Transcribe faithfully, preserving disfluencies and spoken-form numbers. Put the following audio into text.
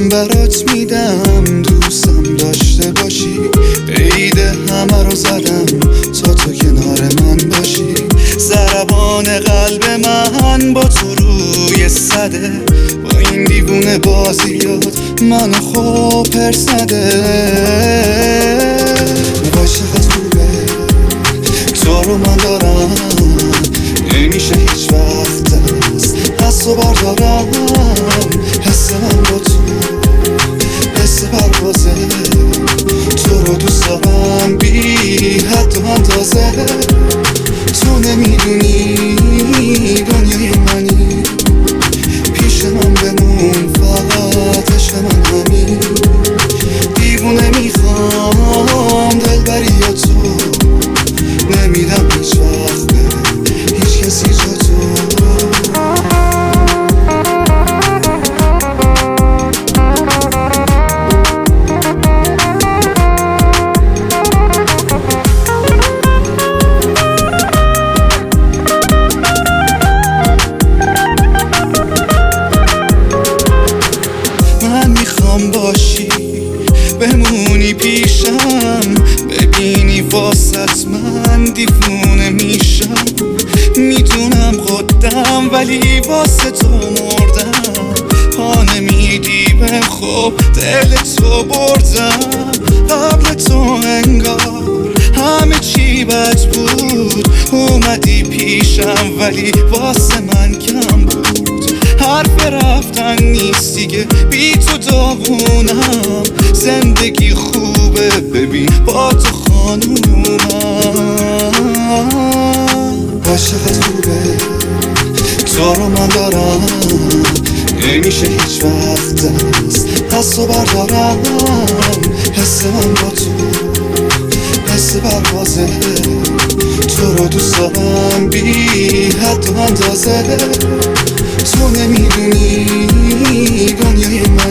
برات میدم، دوستم داشته باشی. عید همه رو زدم تا تو کنار من باشی. ضربان قلب من با تو روی صده، با این دیوونه بازیات من خوب پرسده. وای چقدر خوبه تو رو من دارم، نمیشه هیچ وقت دست از تو بردارم. حس من با تو حس پروازه، تو رو دوست دارم بی حد و اندازه. تو نمیدونی دنیای منی، پیش من بمون فقط عشق من همین. دیوونه میخوام دلبری یا تو، نمیدم هیچ وقت به هیچ کسی جا تو. من میخوام باشی بمونی پیشم، ببینی واسط من دیوونه میشم. میدونم خودم ولی واسه تو مردم. پا نمیدی بهم خب دل تو بردم. قبل تو انگار همه چی بد بود، اومدی پیشم ولی واسه من کم بود. حرف رفتن نیست دیگه بی تو داغونم. زندگی خوبه ببین با تو خانومم. وای چقدر خوبه تو رو من دارم، نمیشه هیچ وقت دست از تو بردارم. حس من با تو حس پروازه، تو رو دوست دارم بی حد و اندازه. تو نمیدونی دنیای من